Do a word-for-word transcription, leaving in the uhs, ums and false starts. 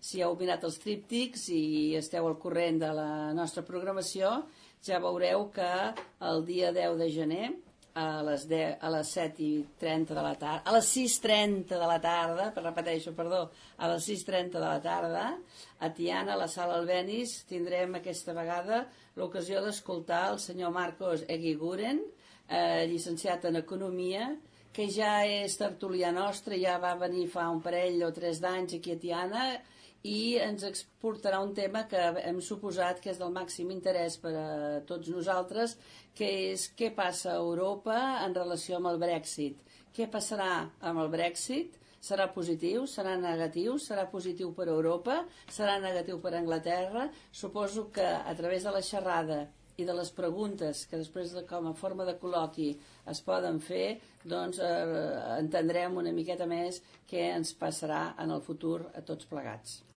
si heu mirat els tríptics i esteu al corrent de la nostra programació, ja veureu que el dia deu de gener, a les, deu, a les set i trenta de la tarda, a les sis i trenta de la tarda, per repeteixo, perdó, a les sis i trenta de la tarda, a Tiana, a la sala Albéniz, tindrem aquesta vegada l'ocasió d'escoltar el senyor Marcos Eguiguren, eh, llicenciat en Economia, que ja és tertulià nostre, ja va venir fa un parell o tres d'anys aquí a Tiana, i ens exportarà un tema que hem suposat que és del màxim interès per a tots nosaltres, que és què passa a Europa en relació amb el Brexit. Què passarà amb el Brexit? Serà positiu? Serà negatiu? Serà positiu per a Europa? Serà negatiu per a Anglaterra? Suposo que a través de la xerrada i de les preguntes que després de, com a forma de col·loqui es poden fer, doncs eh, entendrem una miqueta més què ens passarà en el futur a tots plegats.